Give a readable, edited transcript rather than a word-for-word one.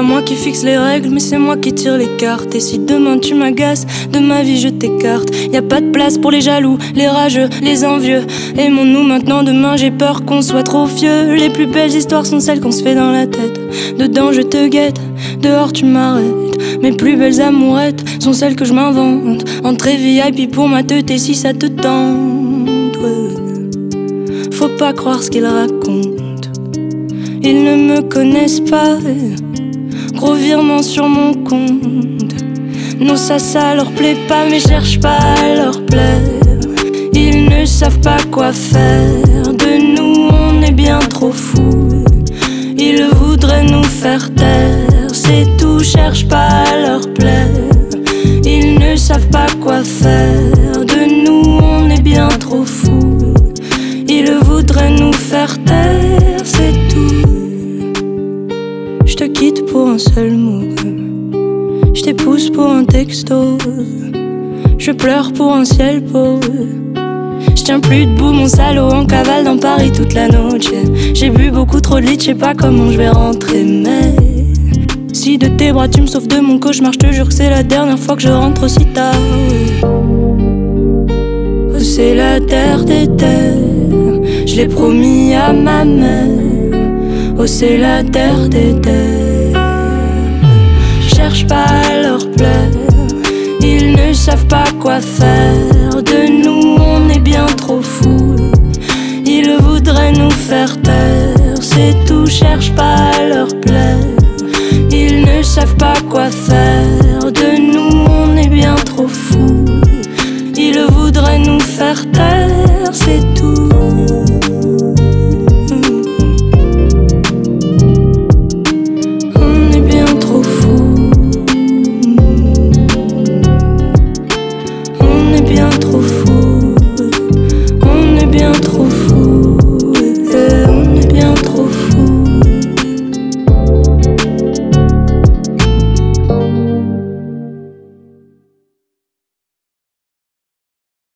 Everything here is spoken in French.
moi qui fixe les règles, mais c'est moi qui tire les cartes. Et si demain tu m'agaces, de ma vie je t'écarte. Y a pas de place pour les jaloux, les rageux, les envieux. Aimons-nous maintenant, demain j'ai peur qu'on soit trop vieux. Les plus belles histoires sont celles qu'on se fait dans la tête. Dedans je te guette, dehors tu m'arrêtes. Mes plus belles amourettes sont celles que je m'invente. Entrée VIP pour ma teute et si ça te tente, ouais. Faut pas croire ce qu'ils racontent. Ils ne me connaissent pas. Gros virement sur mon compte. Non ça leur plaît pas, mais cherche pas à leur plaire. Ils ne savent pas quoi faire. De nous on est bien trop fous. Ils voudraient nous faire taire. C'est tout, cherche pas à leur plaire. Ils ne savent pas quoi faire. De nous on est bien trop fous. Ils voudraient nous faire taire. C'est tout. Je te quitte pour un seul mot. Je t'épouse pour un texto. Je pleure pour un ciel pauvre. Je tiens plus debout mon salaud. En cavale dans Paris toute la noche. J'ai bu beaucoup trop de litres, je sais pas comment je vais rentrer. Mais si de tes bras tu me sauves de mon cauchemar, je te jure que c'est la dernière fois que je rentre aussi tard. Oh, c'est la terre des terres, je l'ai promis à ma mère. Oh c'est la terre des terres. Cherche pas à leur plaire. Ils ne savent pas quoi faire. De nous on est bien trop fous. Ils voudraient nous faire taire. C'est tout, cherche pas à leur plaire. Ils ne savent pas quoi faire. De nous on est bien trop